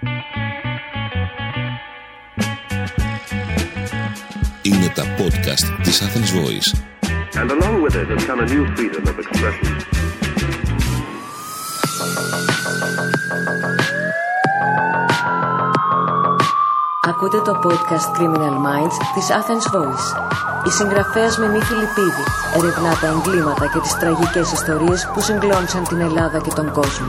Είναι τα podcast της Athens Voice. And along with it has come a new freedom of expression. Ακούτε το podcast Criminal Minds της Athens Voice. Η συγγραφέας Μιμή Φιλιππίδη ερευνά τα εγκλήματα και τις τραγικές ιστορίες που συγκλώνησαν την Ελλάδα και τον κόσμο.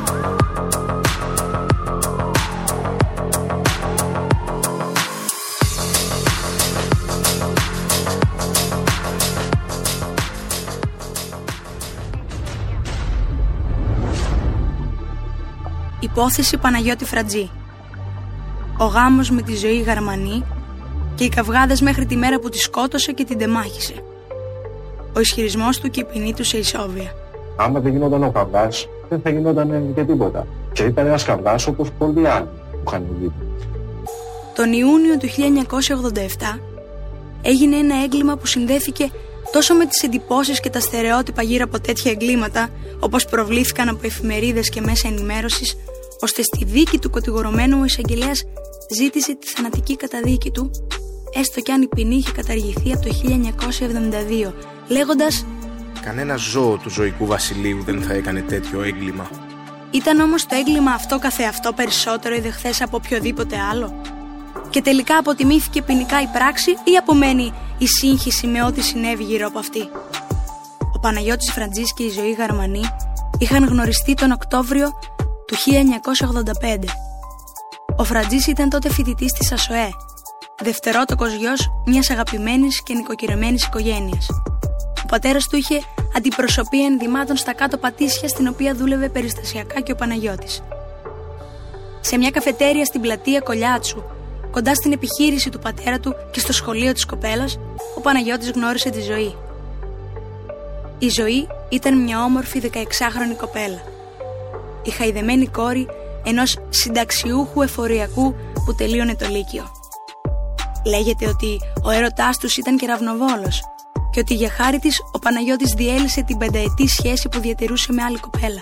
Υπόθεση Παναγιώτη Φρατζή. Ο γάμος με τη Ζωή Γαρμανή και οι καυγάδες μέχρι τη μέρα που τη σκότωσε και την τεμάχισε. Ο ισχυρισμός του και η ποινή του σε ισόβια. Άμα δεν γινόταν ο καυγάς, δεν θα γινόταν και τίποτα. Και ήταν ένας καυγάς όπως πολλοί άλλοι που είχαν γίνει. Τον Ιούνιο του 1987 έγινε ένα έγκλημα που συνδέθηκε τόσο με τις εντυπώσεις και τα στερεότυπα γύρω από τέτοια εγκλήματα, όπως προβλήθηκαν από εφημερίδες και μέσα ενημέρωσης, ώστε στη δίκη του κατηγορουμένου ο εισαγγελέας ζήτησε τη θανατική καταδίκη του, έστω κι αν η ποινή είχε καταργηθεί από το 1972, λέγοντας «Κανένα ζώο του ζωικού βασιλείου δεν θα έκανε τέτοιο έγκλημα». Ήταν όμως το έγκλημα αυτό καθεαυτό περισσότερο ιδεχθές από οποιοδήποτε άλλο? Και τελικά αποτιμήθηκε ποινικά η πράξη ή απομένει η σύγχυση με ό,τι συνέβη γύρω από αυτή? Ο Παναγιώτης Φρατζής και η Ζωή Γαρμανή είχαν γνωριστεί τον Οκτώβριο του 1985. Ο Φρατζής ήταν τότε φοιτητής της ΑΣΟΕ, δευτερότοκος γιος μιας αγαπημένης και νοικοκυρεμένης οικογένειας. Ο πατέρας του είχε αντιπροσωπεία ενδυμάτων στα κάτω Πατήσια, στην οποία δούλευε περιστασιακά και ο Παναγιώτης. Σε μια καφετέρια στην πλατεία Κολιάτσου, κοντά στην επιχείρηση του πατέρα του και στο σχολείο της κοπέλας, ο Παναγιώτης γνώρισε τη Ζωή. Η Ζωή ήταν μια όμορφη 16χρονη κοπέλα. Η χαϊδεμένη κόρη ενός συνταξιούχου εφοριακού που τελείωνε το Λύκειο. Λέγεται ότι ο έρωτάς τους ήταν κεραυνοβόλος και ότι για χάρη της ο Παναγιώτης διέλυσε την 5ετή σχέση που διατηρούσε με άλλη κοπέλα.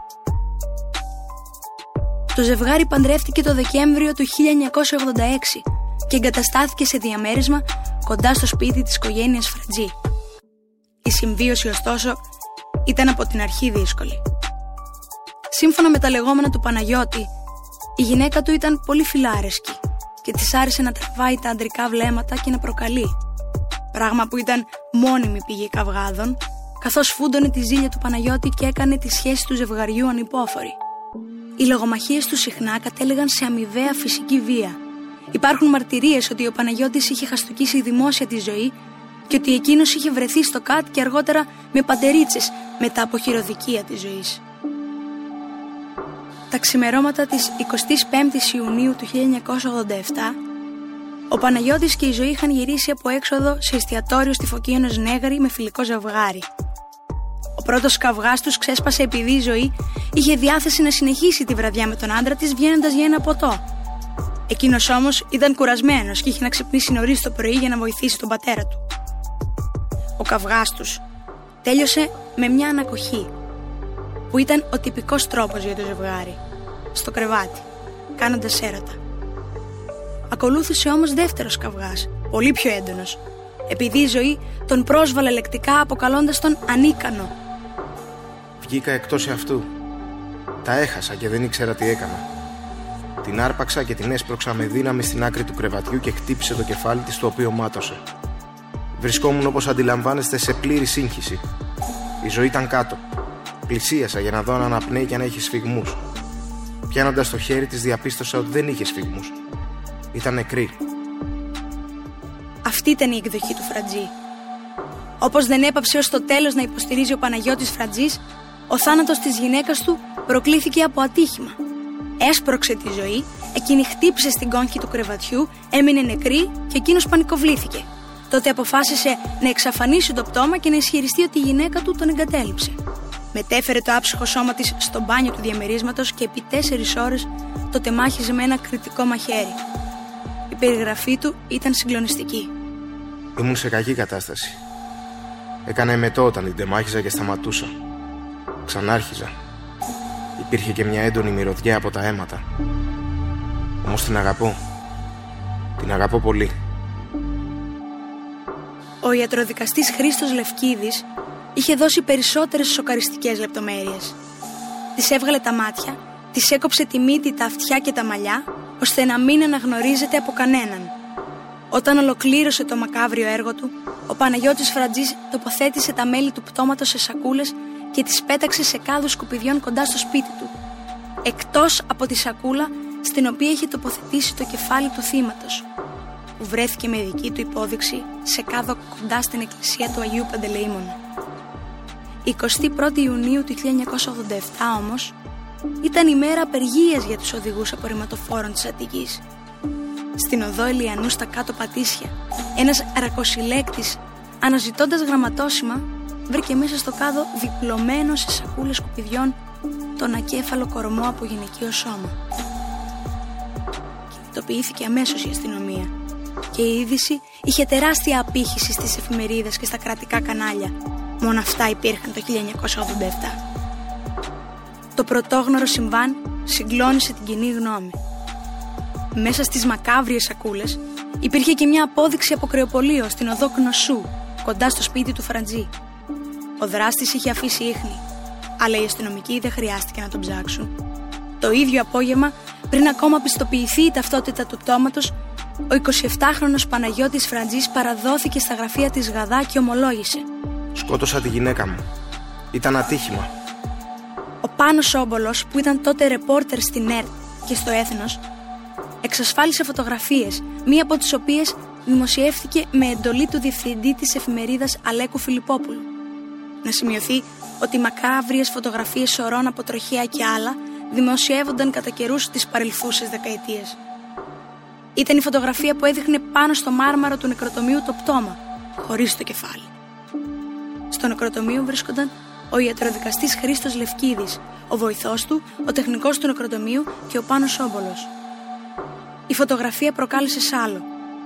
Το ζευγάρι παντρεύτηκε το Δεκέμβριο του 1986 και εγκαταστάθηκε σε διαμέρισμα κοντά στο σπίτι της οικογένειας Φρατζή. Η συμβίωση ωστόσο ήταν από την αρχή δύσκολη. Σύμφωνα με τα λεγόμενα του Παναγιώτη, η γυναίκα του ήταν πολύ φιλάρεσκη και της άρεσε να τραβάει τα αντρικά βλέμματα και να προκαλεί. Πράγμα που ήταν μόνιμη πηγή καυγάδων, καθώς φούντωνε τη ζήλια του Παναγιώτη και έκανε τη σχέση του ζευγαριού ανυπόφορη. Οι λογομαχίες του συχνά κατέληγαν σε αμοιβαία φυσική βία. Υπάρχουν μαρτυρίες ότι ο Παναγιώτης είχε χαστουκίσει δημόσια τη Ζωή και ότι εκείνος είχε βρεθεί στο ΚΑΤ και αργότερα με παντερίτσες μετά από χειροδικία της Ζωής. Τα ξημερώματα της 25ης Ιουνίου του 1987, ο Παναγιώτης και η Ζωή είχαν γυρίσει από έξοδο σε εστιατόριο στη Φωκίωνος Νέγρη με φιλικό ζευγάρι. Ο πρώτος καυγάς τους ξέσπασε επειδή η Ζωή είχε διάθεση να συνεχίσει τη βραδιά με τον άντρα της βγαίνοντας για ένα ποτό. Εκείνος όμως ήταν κουρασμένος και είχε να ξυπνήσει νωρίς το πρωί για να βοηθήσει τον πατέρα του. Ο καυγάς τους τέλειωσε με μια ανακοχή, που ήταν ο τυπικός τρόπος για το ζευγάρι, στο κρεβάτι, κάνοντας έρωτα. Ακολούθησε όμως δεύτερος καυγάς, πολύ πιο έντονος, επειδή η Ζωή τον πρόσβαλε λεκτικά αποκαλώντας τον ανίκανο. Βγήκα εκτός εαυτού. Τα έχασα και δεν ήξερα τι έκανα. Την άρπαξα και την έσπρωξα με δύναμη στην άκρη του κρεβατιού και χτύπησε το κεφάλι της, το οποίο μάτωσε. Βρισκόμουν, όπως αντιλαμβάνεστε, σε πλήρη σύγχυση. Η Ζωή ήταν κάτω. Πλησίασα για να δω αν αναπνέει και αν έχει σφυγμούς. Πιάνοντας το χέρι της, διαπίστωσα ότι δεν είχε σφυγμούς. Ήταν νεκρή. Αυτή ήταν η εκδοχή του Φρατζή. Όπως δεν έπαψε ως το τέλος να υποστηρίζει ο Παναγιώτης Φρατζής, ο θάνατος της γυναίκας του προκλήθηκε από ατύχημα. Έσπρωξε τη Ζωή, εκείνη χτύπησε στην κόγχη του κρεβατιού, έμεινε νεκρή και εκείνος πανικοβλήθηκε. Τότε αποφάσισε να εξαφανίσει το πτώμα και να ισχυριστεί ότι η γυναίκα του τον εγκατέλειψε. Μετέφερε το άψυχο σώμα της στο μπάνιο του διαμερίσματος και επί 4 ώρες το τεμάχιζε με ένα κριτικό μαχαίρι. Η περιγραφή του ήταν συγκλονιστική. Ήμουν σε κακή κατάσταση. Έκανα εμετό όταν την τεμάχιζα και σταματούσα. Ξανάρχιζα. Υπήρχε και μια έντονη μυρωδιά από τα αίματα. Όμως την αγαπώ. Την αγαπώ πολύ. Ο ιατροδικαστής Χρήστος Λευκίδης είχε δώσει περισσότερες σοκαριστικές λεπτομέρειες. Της έβγαλε τα μάτια, της έκοψε τη μύτη, τα αυτιά και τα μαλλιά, ώστε να μην αναγνωρίζεται από κανέναν. Όταν ολοκλήρωσε το μακάβριο έργο του, ο Παναγιώτης Φραντζής τοποθέτησε τα μέλη του πτώματος σε σακούλες και τις πέταξε σε κάδους σκουπιδιών κοντά στο σπίτι του, εκτός από τη σακούλα στην οποία είχε τοποθετήσει το κεφάλι του θύματος, που βρέθηκε με δική του υπόδειξη σε κάδο κοντά στην εκκλησία του Αγίου Παντελεήμωνα. 21η Ιουνίου του 1987 όμως ήταν η μέρα απεργίας για τους οδηγούς απορριμματοφόρων της Αττικής. Στην οδό Ελιανού στα κάτω Πατήσια, ένας ρακοσυλέκτης, αναζητώντας γραμματόσημα, βρήκε μέσα στο κάδο διπλωμένο σε σακούλες σκουπιδιών τον ακέφαλο κορμό από γυναικείο σώμα. Κινητοποιήθηκε αμέσως η αστυνομία και η είδηση είχε τεράστια απήχηση στις εφημερίδες και στα κρατικά κανάλια. Μόνο αυτά υπήρχαν το 1987. Το πρωτόγνωρο συμβάν συγκλώνησε την κοινή γνώμη. Μέσα στις μακάβριες σακούλες υπήρχε και μια απόδειξη από κρεοπολείο στην οδό Κνωσού, κοντά στο σπίτι του Φραντζή. Ο δράστης είχε αφήσει ίχνη, αλλά οι αστυνομικοί δεν χρειάστηκε να τον ψάξουν. Το ίδιο απόγευμα, πριν ακόμα πιστοποιηθεί η ταυτότητα του πτώματος, ο 27χρονος Παναγιώτης Φραντζής παραδόθηκε στα γραφεία της Γαδά και ομολόγησε. Σκότωσα τη γυναίκα μου. Ήταν ατύχημα. Ο Πάνος Όμπολος, που ήταν τότε ρεπόρτερ στην ΕΡΤ και στο Έθνος, εξασφάλισε φωτογραφίες, μία από τις οποίες δημοσιεύθηκε με εντολή του διευθυντή της εφημερίδας Αλέκου Φιλιππόπουλου. Να σημειωθεί ότι οι μακάβριες φωτογραφίες σωρών από τροχέα και άλλα δημοσιεύονταν κατά καιρούς τις παρελθούσες δεκαετίες. Ήταν η φωτογραφία που έδειχνε πάνω στο μάρμαρο του νεκροτομείου το πτώμα, χωρίς το κεφάλι. Στο νεκροτομείο βρίσκονταν ο ιατροδικαστής Χρήστος Λευκίδης, ο βοηθός του, ο τεχνικός του νεκροτομείου και ο Πάνος Όμπολος. Η φωτογραφία προκάλεσε σάλο,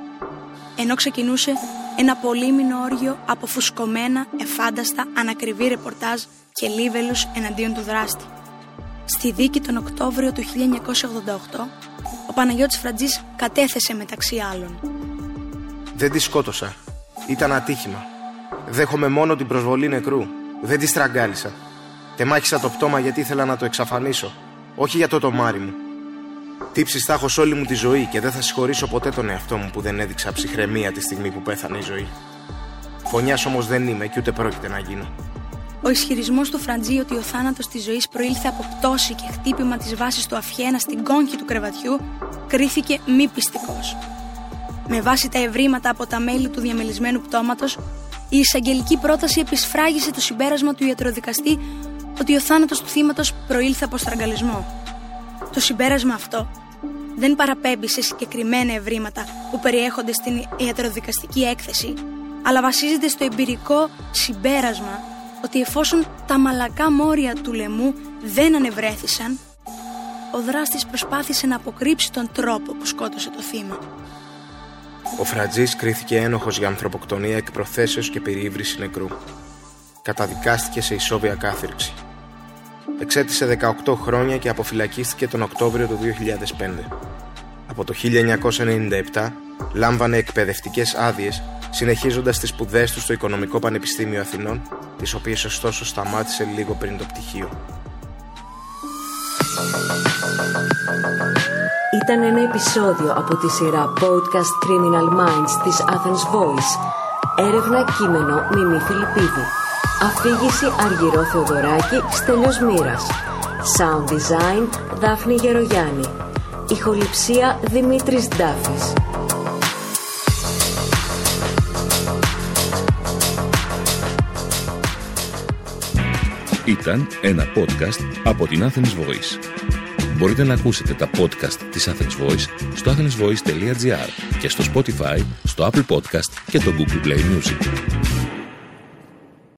ενώ ξεκινούσε ένα πολύμηνο όργιο από φουσκωμένα, εφάνταστα, ανακριβή ρεπορτάζ και λίβελους εναντίον του δράστη. Στη δίκη τον Οκτώβριο του 1988, ο Παναγιώτης Φραντζής κατέθεσε μεταξύ άλλων. Δεν τη σκότωσα. Ήταν ατύχημα. Δέχομαι μόνο την προσβολή νεκρού. Δεν τη στραγγάλισα. Τεμάχισα το πτώμα γιατί ήθελα να το εξαφανίσω. Όχι για το τομάρι μου. Τύψεις θα έχω σ' όλη μου τη ζωή και δεν θα συγχωρήσω ποτέ τον εαυτό μου που δεν έδειξα ψυχραιμία τη στιγμή που πέθανε η ζωή. Φωνιάς όμως δεν είμαι και ούτε πρόκειται να γίνω. Ο ισχυρισμός του Φραντζή ότι ο θάνατος της ζωής προήλθε από πτώση και χτύπημα της βάσης του αφιένα στην κόνκη του κρεβατιού κρίθηκε μη πιστικός. Με βάση τα ευρήματα από τα μέλη του διαμελισμένου πτώματος, η εισαγγελική πρόταση επισφράγισε το συμπέρασμα του ιατροδικαστή ότι ο θάνατος του θύματος προήλθε από στραγγαλισμό. Το συμπέρασμα αυτό δεν παραπέμπει σε συγκεκριμένα ευρήματα που περιέχονται στην ιατροδικαστική έκθεση, αλλά βασίζεται στο εμπειρικό συμπέρασμα ότι εφόσον τα μαλακά μόρια του λαιμού δεν ανεβρέθησαν, ο δράστης προσπάθησε να αποκρύψει τον τρόπο που σκότωσε το θύμα. Ο Φραντζής κρίθηκε ένοχος για ανθρωποκτονία εκ προθέσεως και περιύβριση νεκρού. Καταδικάστηκε σε ισόβια κάθυρξη. Εξέτησε 18 χρόνια και αποφυλακίστηκε τον Οκτώβριο του 2005. Από το 1997 λάμβανε εκπαιδευτικές άδειες, συνεχίζοντας τις σπουδές του στο Οικονομικό Πανεπιστήμιο Αθηνών, τις οποίες ωστόσο σταμάτησε λίγο πριν το πτυχίο. Ήταν ένα επεισόδιο από τη σειρά podcast Criminal Minds της Athens Voice. Έρευνα κείμενο Μιμή Φιλιππίδη. Αφήγηση Αργυρό Θεοδωράκη, Στέλιος Μοίρας. Sound design Δάφνη Γερογιάννη. Ηχοληψία Δημήτρης Ντάφης. Ήταν ένα podcast από την Athens Voice. Μπορείτε να ακούσετε τα podcast της Athens Voice στο athensvoice.gr και στο Spotify, στο Apple Podcast και το Google Play Music.